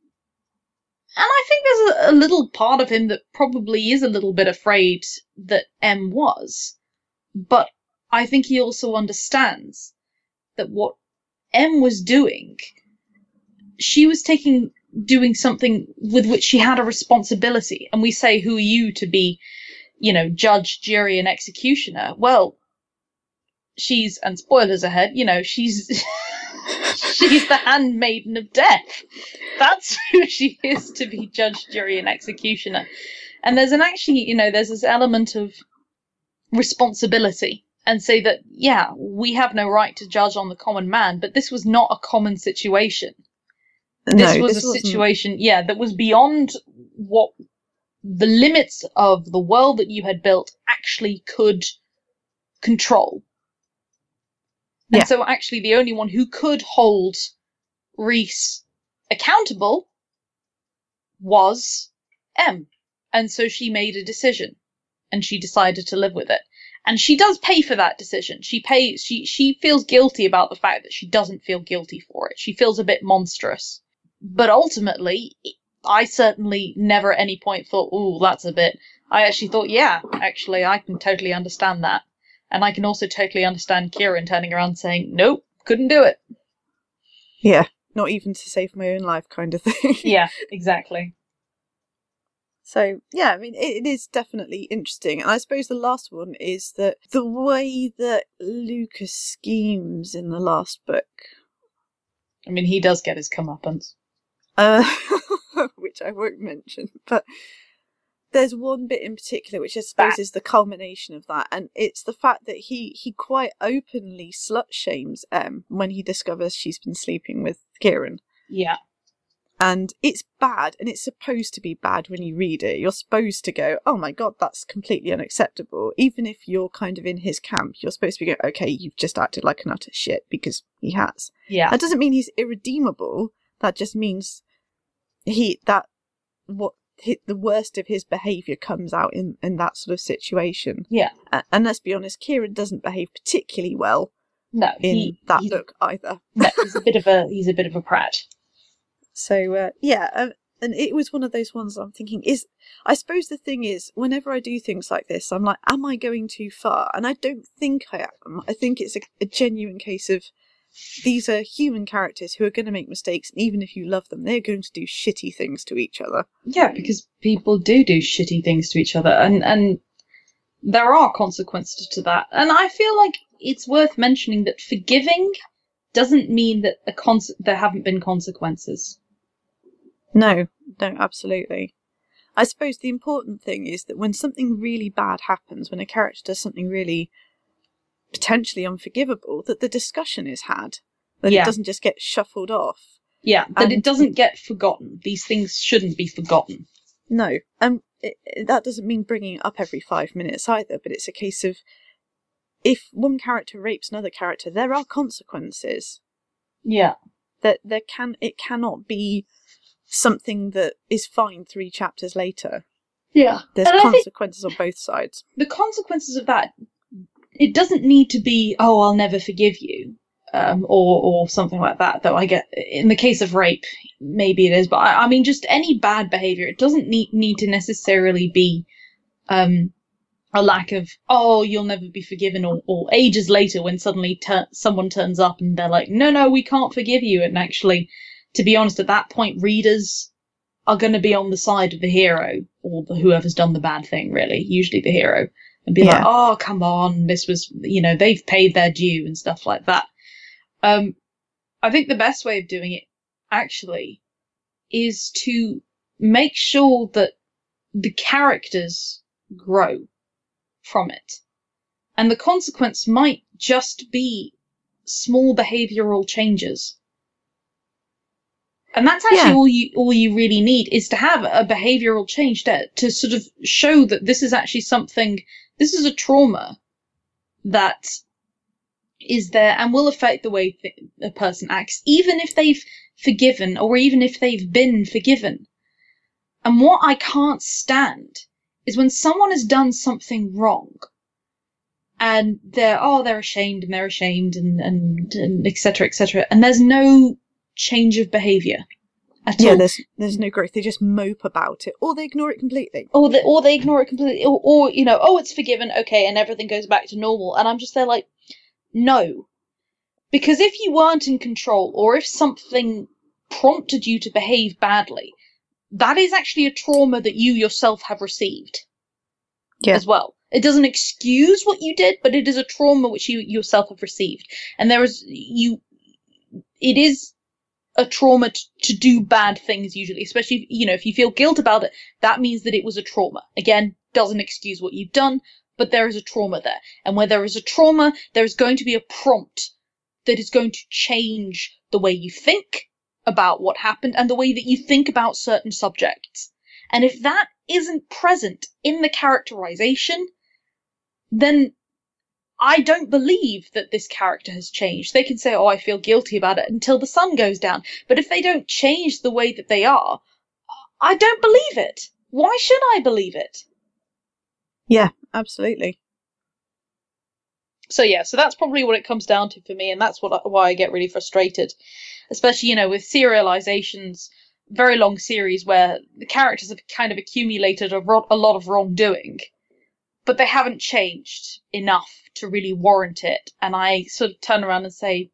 I think there's a, a little part of him that probably is a little bit afraid that M was, but I think he also understands that what M was doing, she was taking doing something with which she had a responsibility. And we say, "Who are you to be?" you know, judge, jury, and executioner. Well, she's, and spoilers ahead, you know, she's she's the handmaiden of death. That's who she is, to be judge, jury, and executioner. And there's an actually, you know, there's this element of responsibility, and say that, yeah, we have no right to judge on the common man, but this was not a common situation. This No, was this a wasn't- situation, yeah, that was beyond what the limits of the world that you had built actually could control. And Yeah. so actually the only one who could hold Rhys accountable was Em. And so she made a decision, and she decided to live with it. And she does pay for that decision. She pays, she, she feels guilty about the fact that she doesn't feel guilty for it. She feels a bit monstrous. But ultimately, I certainly never at any point thought, ooh, that's a bit... I actually thought, yeah, actually, I can totally understand that. And I can also totally understand Kieran turning around saying, nope, couldn't do it. Yeah, not even to save my own life kind of thing. Yeah, exactly. So, yeah, I mean, it, it is definitely interesting. And I suppose the last one is that the way that Lucas schemes in the last book... I mean, he does get his comeuppance. Uh, which I won't mention, but there's one bit in particular which I suppose That. is the culmination of that, and it's the fact that he, he quite openly slut-shames Em when he discovers she's been sleeping with Kieran. Yeah. And it's bad, and it's supposed to be bad when you read it. You're supposed to go, oh my god, that's completely unacceptable. Even if you're kind of in his camp, you're supposed to be going, okay, you've just acted like an utter shit, because he has. Yeah. That doesn't mean he's irredeemable. That just means he that what he, the worst of his behaviour comes out in, in that sort of situation. Yeah. Uh, and let's be honest, Kieran doesn't behave particularly well No, in he, that he's, book either. No, he's a bit of a he's a bit of a prat. So, uh, yeah, uh, and it was one of those ones I'm thinking is, I suppose the thing is, whenever I do things like this, I'm like, am I going too far? And I don't think I am. I think it's a, a genuine case of, these are human characters who are going to make mistakes, and even if you love them, they're going to do shitty things to each other. Yeah, because people do do shitty things to each other, and, and there are consequences to that. And I feel like it's worth mentioning that forgiving doesn't mean that a con- there haven't been consequences. No, no, absolutely. I suppose the important thing is that when something really bad happens, when a character does something really potentially unforgivable, that the discussion is had. That Yeah. it doesn't just get shuffled off. Yeah, that And- it doesn't get forgotten. These things shouldn't be forgotten. No, and it, it, that doesn't mean bringing it up every five minutes either, but it's a case of, if one character rapes another character, there are consequences. Yeah. That there can it cannot be something that is fine three chapters later. Yeah. There's And I think consequences on both sides. the consequences of that, it doesn't need to be, oh, I'll never forgive you, um, or or something like that. Though I get, in the case of rape, maybe it is, but I, I mean, just any bad behavior. It doesn't need need to necessarily be um, a lack of, oh, you'll never be forgiven, or, or ages later when suddenly tur- someone turns up and they're like, no, no, we can't forgive you. And actually, to be honest, at that point, readers are going to be on the side of the hero, or the, whoever's done the bad thing, really, usually the hero, and be Yeah. like, oh, come on, this was, you know, they've paid their due and stuff like that. Um, I think the best way of doing it, actually, is to make sure that the characters grow from it. And the consequence might just be small behavioural changes. And that's actually Yeah. all you all you really need, is to have a behavioural change to, to sort of show that this is actually something, this is a trauma that is there and will affect the way th- a person acts, even if they've forgiven, or even if they've been forgiven. And what I can't stand is when someone has done something wrong, and they're, oh, they're ashamed, and they're ashamed, and, and, and et cetera, et cetera, and there's no change of behaviour at Yeah, all. there's there's no growth. They just mope about it, or they ignore it completely. Or they, or they ignore it completely, or, or, you know, oh, it's forgiven, okay, and everything goes back to normal. And I'm just there like, no. Because if you weren't in control, or if something prompted you to behave badly, that is actually a trauma that you yourself have received Yeah. as well. It doesn't excuse what you did, but it is a trauma which you yourself have received. And there is, you, it is a trauma to, to do bad things usually, especially, if, you know, if you feel guilt about it, that means that it was a trauma. Again, doesn't excuse what you've done, but there is a trauma there. And where there is a trauma, there is going to be a prompt that is going to change the way you think about what happened and the way that you think about certain subjects. And if that isn't present in the characterization, then I don't believe that this character has changed. They can say, oh, I feel guilty about it until the sun goes down. But if they don't change the way that they are, I don't believe it. Why should I believe it? Yeah, absolutely. So yeah, so that's probably what it comes down to for me, and that's what I, why I get really frustrated. Especially, you know, with serializations, very long series where the characters have kind of accumulated a, ro- a lot of wrongdoing, but they haven't changed enough to really warrant it. And I sort of turn around and say,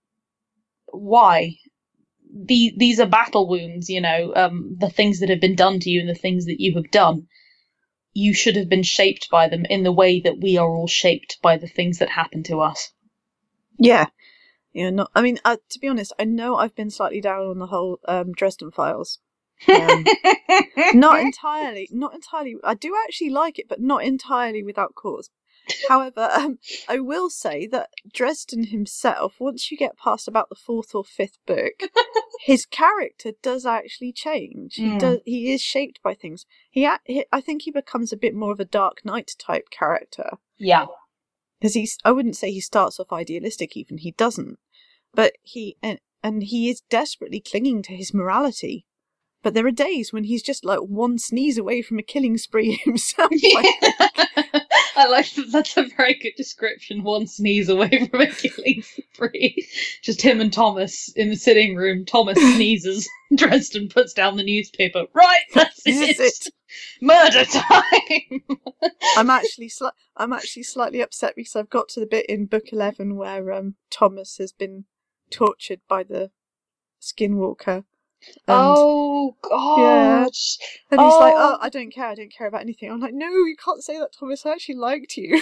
why? The, these are battle wounds, you know, um, the things that have been done to you and the things that you have done. You should have been shaped by them in the way that we are all shaped by the things that happen to us. Yeah. Yeah, not, I mean, uh, to be honest, I know I've been slightly down on the whole um, Dresden Files. Um, not entirely, not entirely. I do actually like it, but not entirely without cause. However, um, I will say that Dresden himself, once you get past about the fourth or fifth book, his character does actually change. He Mm. does. He is shaped by things. He, a- he, I think, he becomes a bit more of a Dark Knight type character. Yeah. Because he's, I wouldn't say he starts off idealistic. Even he doesn't, but he and and he is desperately clinging to his morality. But there are days when he's just like one sneeze away from a killing spree himself. I think. I like that. That's a very good description. One sneeze away from a killing spree. Just him and Thomas in the sitting room. Thomas sneezes. Dresden puts down the newspaper. Right, that's This it. is it. Murder time. I'm actually sli- I'm actually slightly upset because I've got to the bit in book eleven where um Thomas has been tortured by the Skinwalker. And, oh God. Yeah. and he's oh. like, oh, I don't care, I don't care about anything. I'm like, no, you can't say that, Thomas. I actually liked you.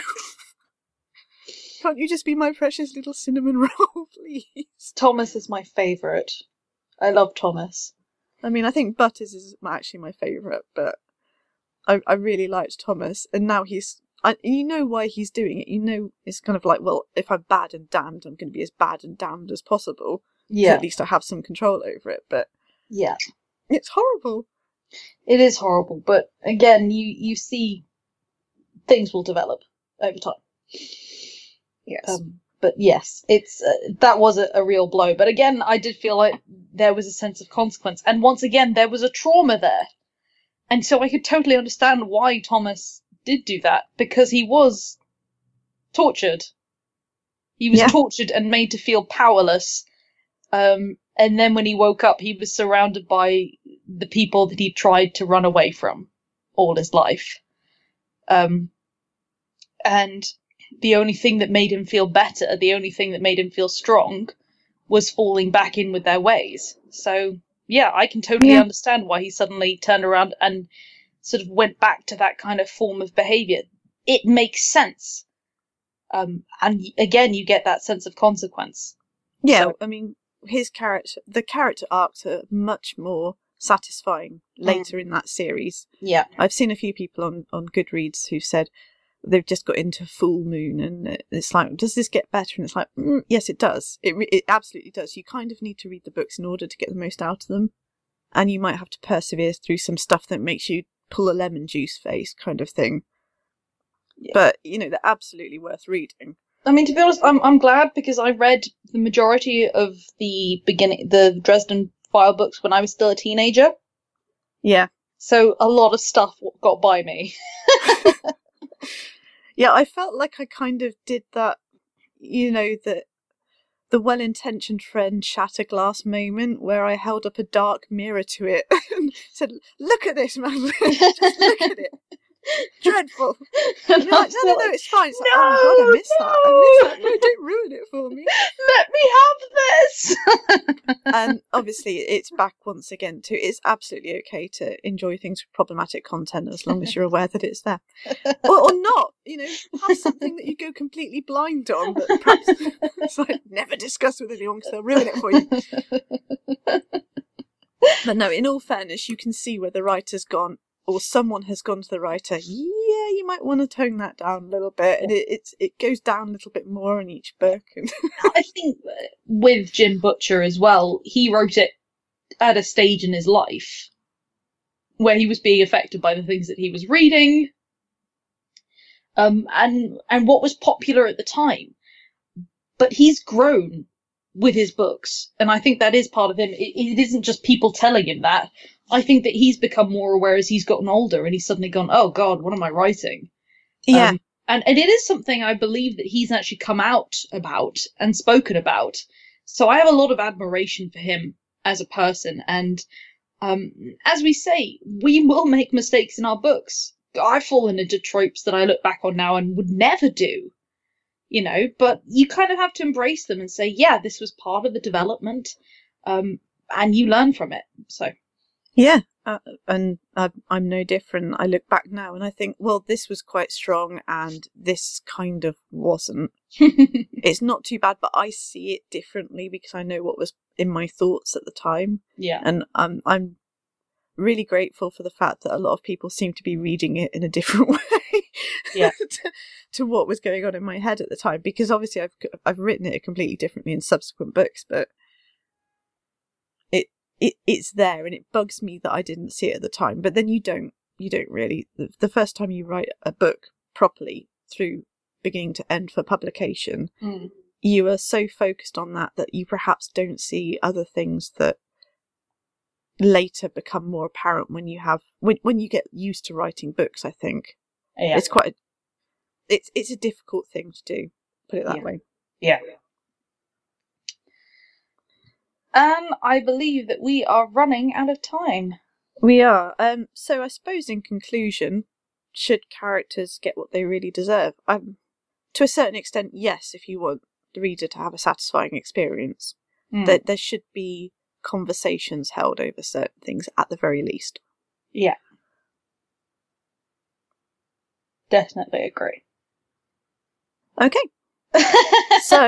Can't you just be my precious little cinnamon roll, please? Thomas is my favourite. I love Thomas. I mean, I think Butters is my- actually my favourite, but I I really liked Thomas, and now he's. I, you know why he's doing it. You know, it's kind of like, well, if I'm bad and damned, I'm going to be as bad and damned as possible. Yeah. So at least I have some control over it. But Yeah. it's horrible. It is horrible, but again, you, you see things will develop over time. Yes. Um, but yes, it's uh, that was a, a real blow. But again, I did feel like there was a sense of consequence, and once again, there was a trauma there, and so I could totally understand why Thomas did do that, because he was tortured. He was Yeah. tortured and made to feel powerless. Um, and then when he woke up, he was surrounded by the people that he tried to run away from all his life. Um, and the only thing that made him feel better, the only thing that made him feel strong, was falling back in with their ways. So, yeah, I can totally Yeah. understand why he suddenly turned around and sort of went back to that kind of form of behavior. It makes sense. Um, and y- again, you get that sense of consequence. Yeah, So- I mean, his character, the character arcs are much more satisfying later in that series. Yeah. I've seen a few people on, on Goodreads who said they've just got into Full Moon, and it's like, does this get better? And it's like, mm, yes, it does. It re- it absolutely does. You kind of need to read the books in order to get the most out of them, and you might have to persevere through some stuff that makes you pull a lemon juice face, kind of thing. Yeah. But you know, they're absolutely worth reading. I mean, to be honest, I'm I'm glad, because I read the majority of the beginning, the Dresden File books when I was still a teenager. Yeah. So a lot of stuff got by me. Yeah, I felt like I kind of did that, you know, the the well-intentioned friend shatter glass moment where I held up a dark mirror to it and said, "Look at this, man! Just look at it. Dreadful." And And you're I like, was no, no, no, like, it's fine. It's like, oh my god, I missed that. I missed that. No, don't ruin it for me. Let me have this. And obviously, it's back once again to it's absolutely okay to enjoy things with problematic content as long as you're aware that it's there, or, or not. You know, have something that you go completely blind on, but perhaps it's like never discuss with anyone because they'll ruin it for you. But no, in all fairness, you can see where the writer's gone, or someone has gone to the writer. Yeah, you might want to tone that down a little bit, and it it's, it goes down a little bit more in each book. And I think with Jim Butcher as well, he wrote it at a stage in his life where he was being affected by the things that he was reading. um, and and what was popular at the time. But he's grown with his books, and I think that is part of him. It, it isn't just people telling him that. I think that he's become more aware as he's gotten older, and he's suddenly gone, "Oh God, what am I writing?" Yeah. Um, and and it is something I believe that he's actually come out about and spoken about. So I have a lot of admiration for him as a person, and um, as we say, we will make mistakes in our books. I've fallen into tropes that I look back on now and would never do. You know, but you kind of have to embrace them and say, yeah, this was part of the development, um, and you learn from it. So, yeah, uh, and uh, I'm no different. I look back now and I think, well, this was quite strong, and this kind of wasn't. It's not too bad, but I see it differently because I know what was in my thoughts at the time. Yeah, and um, I'm really grateful for the fact that a lot of people seem to be reading it in a different way. Yeah. to, to what was going on in my head at the time, because obviously I've I've written it completely differently in subsequent books, but it it it's there, and it bugs me that I didn't see it at the time. But then you don't you don't really the, the first time you write a book properly through beginning to end for publication, mm. you are so focused on that that you perhaps don't see other things that later become more apparent when you have when when you get used to writing books. I think. Yeah. It's quite a, it's it's a difficult thing to do, put it that yeah. way. Yeah. Um, I believe that we are running out of time. We are. Um, so I suppose in conclusion, should characters get what they really deserve? Um, to a certain extent, yes. If you want the reader to have a satisfying experience, Mm. that there should be conversations held over certain things at the very least. Yeah. Definitely agree. Okay. So,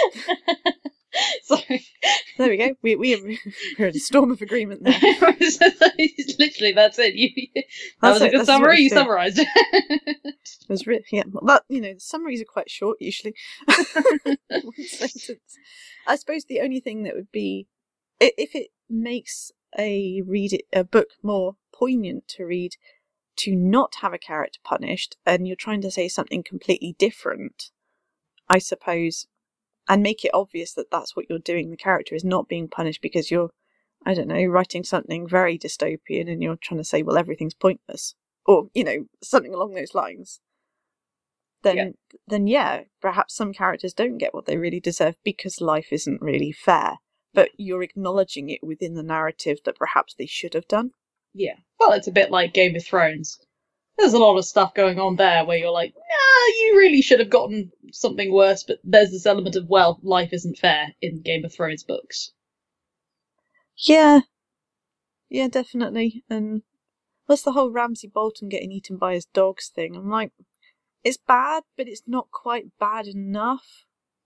sorry. There we go. We we we're in a storm of agreement there. Literally, that's it. You, that That's was a it, good that's summary. what You you do. summarised it. It was really, yeah. Well, that, you know, the summaries are quite short usually. One sentence. I suppose the only thing that would be, i- if it makes a read it, a book more poignant to read, to not have a character punished, and you're trying to say something completely different, I suppose, and make it obvious that that's what you're doing. The character is not being punished because you're, I don't know, writing something very dystopian and you're trying to say, well, everything's pointless, or, you know, something along those lines. Then, Yeah. then yeah, perhaps some characters don't get what they really deserve because life isn't really fair, but you're acknowledging it within the narrative that perhaps they should have done. Yeah. Well, it's a bit like Game of Thrones. There's a lot of stuff going on there where you're like, nah, you really should have gotten something worse, but there's this element of, well, life isn't fair in Game of Thrones books. Yeah. Yeah, definitely. And what's the whole Ramsay Bolton getting eaten by his dogs thing? I'm like, it's bad, but it's not quite bad enough.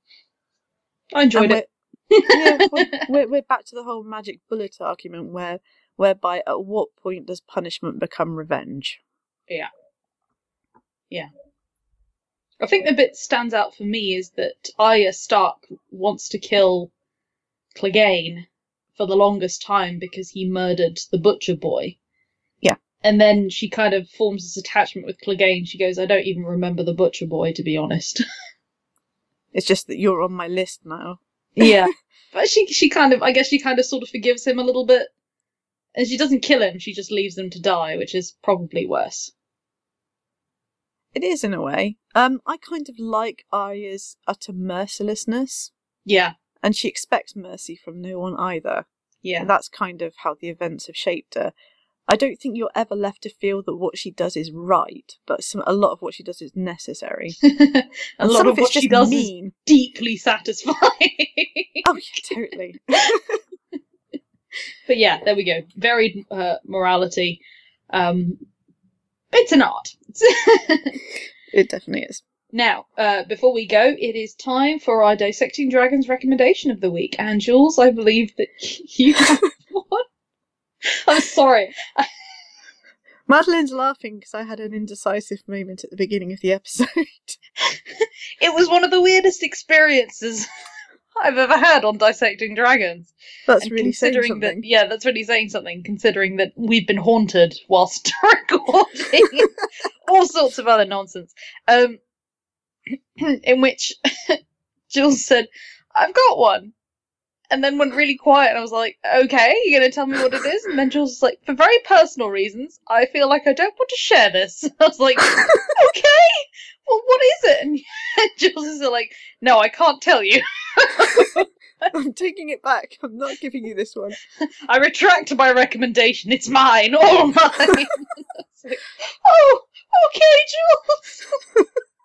I enjoyed And it. yeah, we're, we're, we're back to the whole magic bullet argument where, whereby at what point does punishment become revenge? Yeah. Yeah. I think the bit that stands out for me is that Arya Stark wants to kill Clegane for the longest time because he murdered the butcher boy. Yeah. And then she kind of forms this attachment with Clegane. She goes, I don't even remember the butcher boy, to be honest. It's just that you're on my list now. Yeah. But she she kind of, I guess she kind of sort of forgives him a little bit. And she doesn't kill him, she just leaves him to die, which is probably worse. It is, in a way. Um, I kind of like Arya's utter mercilessness, Yeah. and she expects mercy from no one either. Yeah. And that's kind of how the events have shaped her. I don't think you're ever left to feel that what she does is right, but some, a lot of what she does is necessary. a And lot some of of what it's she just does mean. is deeply satisfying. Oh, yeah, totally. But yeah, there we go. Varied uh, morality. Um, it's an art. It definitely is. Now, uh, before we go, it is time for our Dissecting Dragons recommendation of the week. And Jules, I believe that you have one. I'm sorry. Madeline's laughing because I had an indecisive moment at the beginning of the episode. It was one of the weirdest experiences I've ever had on Dissecting Dragons. That's And really saying considering something. that, yeah, that's really saying something, considering that we've been haunted whilst recording all sorts of other nonsense. Um, in which Jules said, I've got one. And then went really quiet, and I was like, okay, you're going to tell me what it is? And then Jules was like, for very personal reasons, I feel like I don't want to share this. I was like, okay, well, what is it? And Jules is like, no, I can't tell you. I'm taking it back. I'm not giving you this one. I retract my recommendation. It's mine, all mine. It's like, oh, okay, Jules.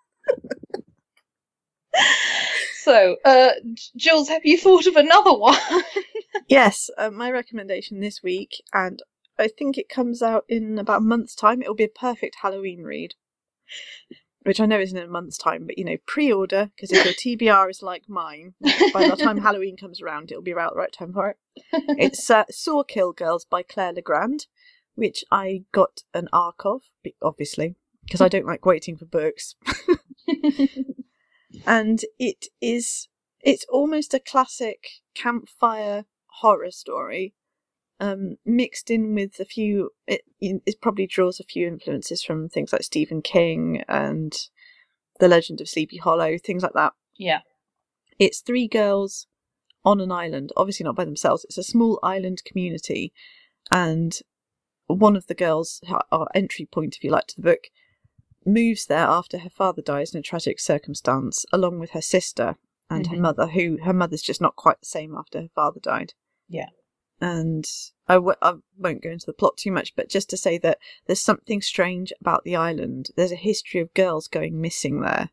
So, uh, Jules, have you thought of another one? Yes, uh, my recommendation this week, and I think it comes out in about a month's time. It'll be a perfect Halloween read, which I know isn't in a month's time, but, you know, pre-order, because if your T B R is like mine, by the time Halloween comes around, it'll be about the right time for it. It's uh, Saw Kill Girls by Claire Legrand, which I got an arc of, obviously, because I don't like waiting for books. And it is, it's almost a classic campfire horror story, um, mixed in with a few, it, it probably draws a few influences from things like Stephen King and The Legend of Sleepy Hollow, things like that. Yeah. It's three girls on an island, obviously not by themselves. It's a small island community, and one of the girls, our entry point, if you like, to the book, moves there after her father dies in a tragic circumstance, along with her sister and mm-hmm. her mother, who her mother's just not quite the same after her father died. Yeah. And I, w- I won't go into the plot too much, but just to say that there's something strange about the island. There's a history of girls going missing there.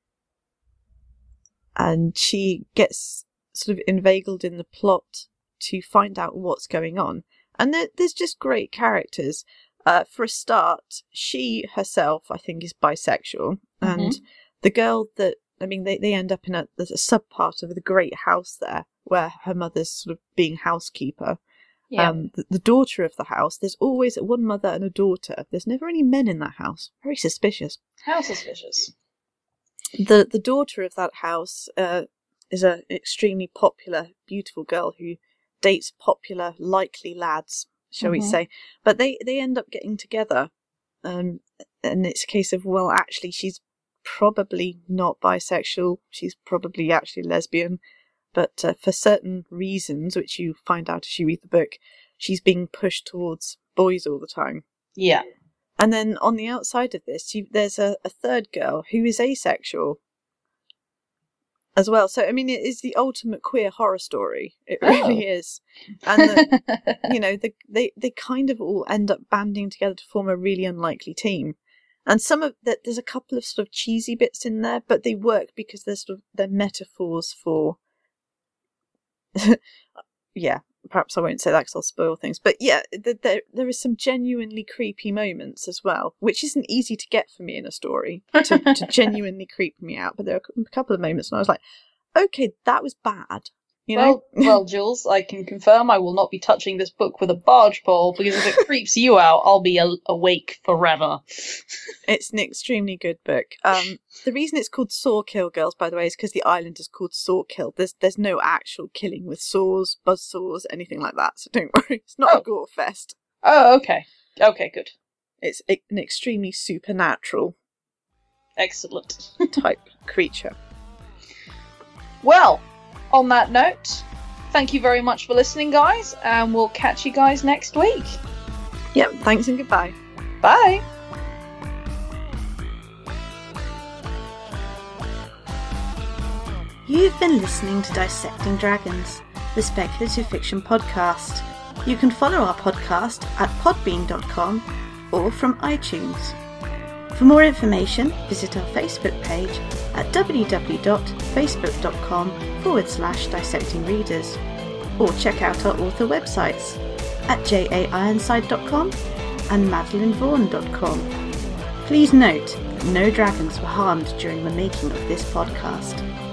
And she gets sort of inveigled in the plot to find out what's going on. And there, there's just great characters. Uh, for a start, she herself, I think, is bisexual. Mm-hmm. And the girl that, I mean, they, they end up in a, there's a sub-part of the great house there where her mother's sort of being housekeeper. Yeah. Um, the, the daughter of the house, there's always one mother and a daughter. There's never any men in that house. Very suspicious. How suspicious? The, the daughter of that house uh, is an extremely popular, beautiful girl who dates popular, likely lads, shall mm-hmm. we say. But they, they end up getting together. Um, and it's a case of, well, actually, she's probably not bisexual. She's probably actually lesbian. But uh, for certain reasons, which you find out as you read the book, she's being pushed towards boys all the time. Yeah. And then on the outside of this, you, there's a, a third girl who is asexual as well. So, I mean, it is the ultimate queer horror story. It really oh. is. And, the, you know, the, they, they kind of all end up banding together to form a really unlikely team. And some of that, there's a couple of sort of cheesy bits in there, but they work because they're sort of, they're metaphors for, yeah, perhaps I won't say that because I'll spoil things. But yeah, there there is some genuinely creepy moments as well, which isn't easy to get for me in a story, to, to genuinely creep me out. But there are a couple of moments when I was like, okay, that was bad. You know? Well, well, Jules, I can confirm I will not be touching this book with a barge pole, because if it creeps you out, I'll be a- awake forever. It's an extremely good book. Um, the reason it's called Saw Kill Girls, by the way, is because the island is called Saw Kill. There's there's no actual killing with saws, buzz saws, anything like that. So don't worry, it's not oh. a gore fest. Oh, okay. Okay, good. It's an extremely supernatural, excellent type creature. Well, on that note, thank you very much for listening, guys, and we'll catch you guys next week. Yep, thanks and goodbye. Bye. You've been listening to Dissecting Dragons, the speculative fiction podcast. You can follow our podcast at podbean dot com or from iTunes. For more information, visit our Facebook page at www.facebook.com forward slash dissecting readers, or check out our author websites at j a ironside dot com and madeline vaughan dot com. Please note, no dragons were harmed during the making of this podcast.